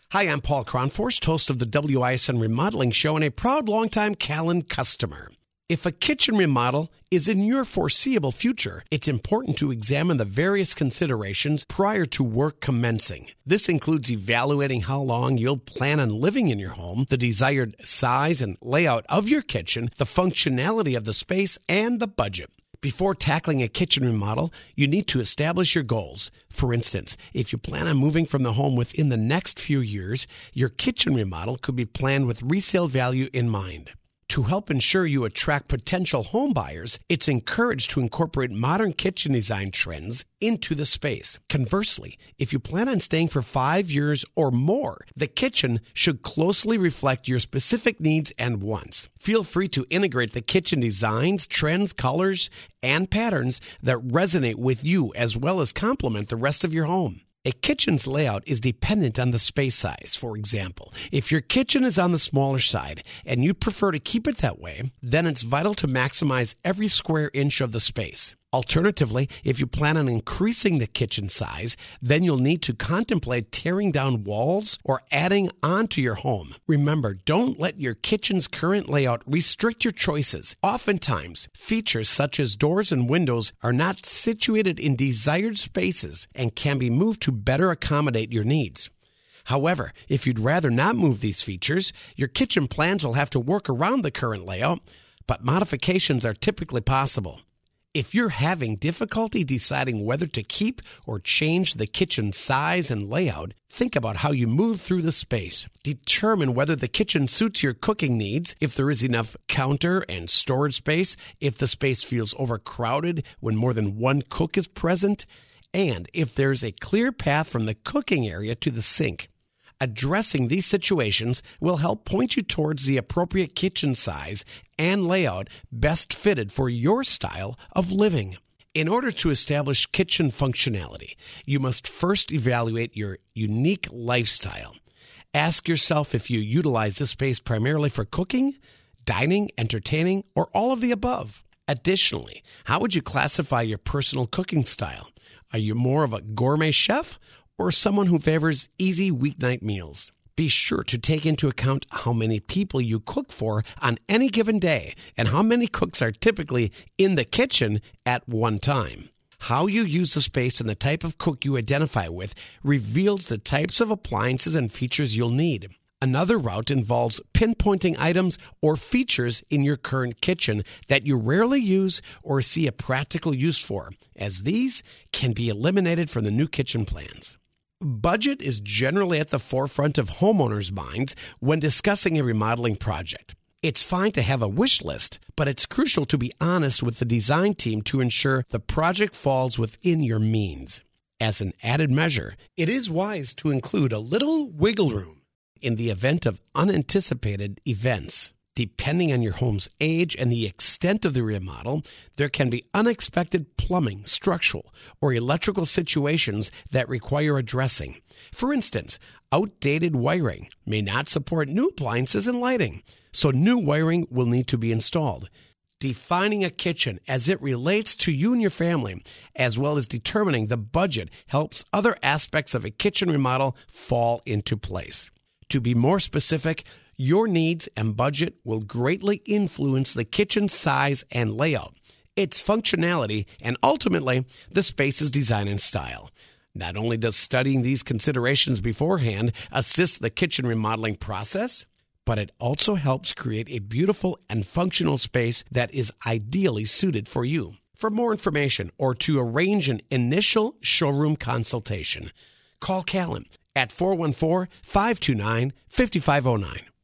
Hi, I'm Paul Cronforst, host of the WISN Remodeling Show and a proud longtime Callan customer. If a kitchen remodel is in your foreseeable future, it's important to examine the various considerations prior to work commencing. This includes evaluating how long you'll plan on living in your home, the desired size and layout of your kitchen, the functionality of the space, and the budget. Before tackling a kitchen remodel, you need to establish your goals. For instance, if you plan on moving from the home within the next few years, your kitchen remodel could be planned with resale value in mind. To help ensure you attract potential home buyers, it's encouraged to incorporate modern kitchen design trends into the space. Conversely, if you plan on staying for 5 years or more, the kitchen should closely reflect your specific needs and wants. Feel free to integrate the kitchen designs, trends, colors, and patterns that resonate with you as well as complement the rest of your home. A kitchen's layout is dependent on the space size. For example, if your kitchen is on the smaller side and you prefer to keep it that way, then it's vital to maximize every square inch of the space. Alternatively, if you plan on increasing the kitchen size, then you'll need to contemplate tearing down walls or adding on to your home. Remember, don't let your kitchen's current layout restrict your choices. Oftentimes, features such as doors and windows are not situated in desired spaces and can be moved to better accommodate your needs. However, if you'd rather not move these features, your kitchen plans will have to work around the current layout, but modifications are typically possible. If you're having difficulty deciding whether to keep or change the kitchen size and layout, think about how you move through the space. Determine whether the kitchen suits your cooking needs, if there is enough counter and storage space, if the space feels overcrowded when more than one cook is present, and if there's a clear path from the cooking area to the sink. Addressing these situations will help point you towards the appropriate kitchen size and layout best fitted for your style of living. In order to establish kitchen functionality, you must first evaluate your unique lifestyle. Ask yourself if you utilize this space primarily for cooking, dining, entertaining, or all of the above. Additionally, how would you classify your personal cooking style? Are you more of a gourmet chef or someone who favors easy weeknight meals? Be sure to take into account how many people you cook for on any given day and how many cooks are typically in the kitchen at one time. How you use the space and the type of cook you identify with reveals the types of appliances and features you'll need. Another route involves pinpointing items or features in your current kitchen that you rarely use or see a practical use for, as these can be eliminated from the new kitchen plans. Budget is generally at the forefront of homeowners' minds when discussing a remodeling project. It's fine to have a wish list, but it's crucial to be honest with the design team to ensure the project falls within your means. As an added measure, it is wise to include a little wiggle room in the event of unanticipated events. Depending on your home's age and the extent of the remodel, there can be unexpected plumbing, structural, or electrical situations that require addressing. For instance, outdated wiring may not support new appliances and lighting, so new wiring will need to be installed. Defining a kitchen as it relates to you and your family, as well as determining the budget, helps other aspects of a kitchen remodel fall into place. To be more specific, your needs and budget will greatly influence the kitchen size and layout, its functionality, and ultimately the space's design and style. Not only does studying these considerations beforehand assist the kitchen remodeling process, but it also helps create a beautiful and functional space that is ideally suited for you. For more information or to arrange an initial showroom consultation, call Callan at 414-529-5509.